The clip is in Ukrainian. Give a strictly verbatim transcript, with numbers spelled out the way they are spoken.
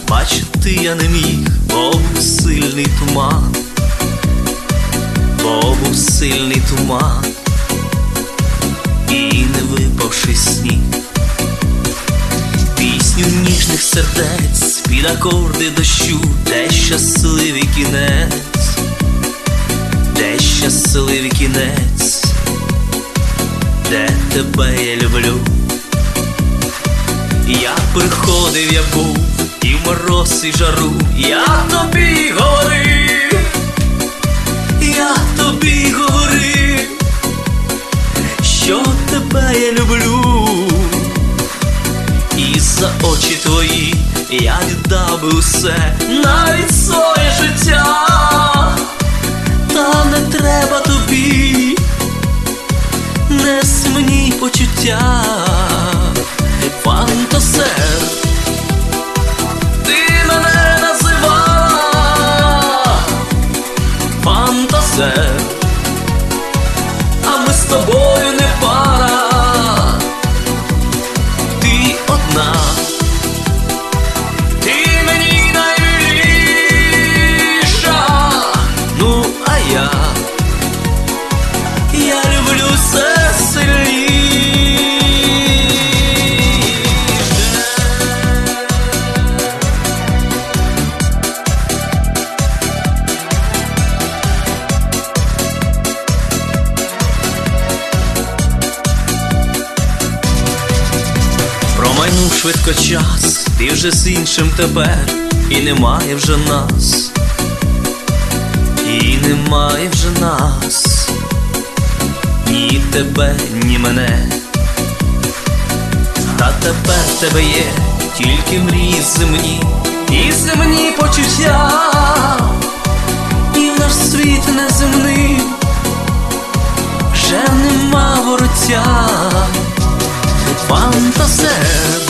бачити я не міг, бо був сильний туман, бо був сильний туман і не випавши сніг. Пісню ніжних сердець під акорди дощу, де щасливий кінець, де щасливий кінець, де тебе я люблю. Я приходив, я був, і в мороз, і жару, я тобі говорив, я тобі говорив, що тебе я люблю. І за очі твої я віддав би усе, навіть своє життя. Та не треба тобі, нес мені почуття. Фантазер, ти мене називала фантазер, а ми з тобою не пара. Ти одна, ти мені наймиліша. Ну а я, я люблю все сильніше. Промайнув швидко час, ти вже з іншим тепер, і немає вже нас, і немає вже нас, ні тебе, ні мене. Та тепер в тебе є тільки мрії земні, і земні почуття, і в наш світ неземний вже нема вороття. Фантазер,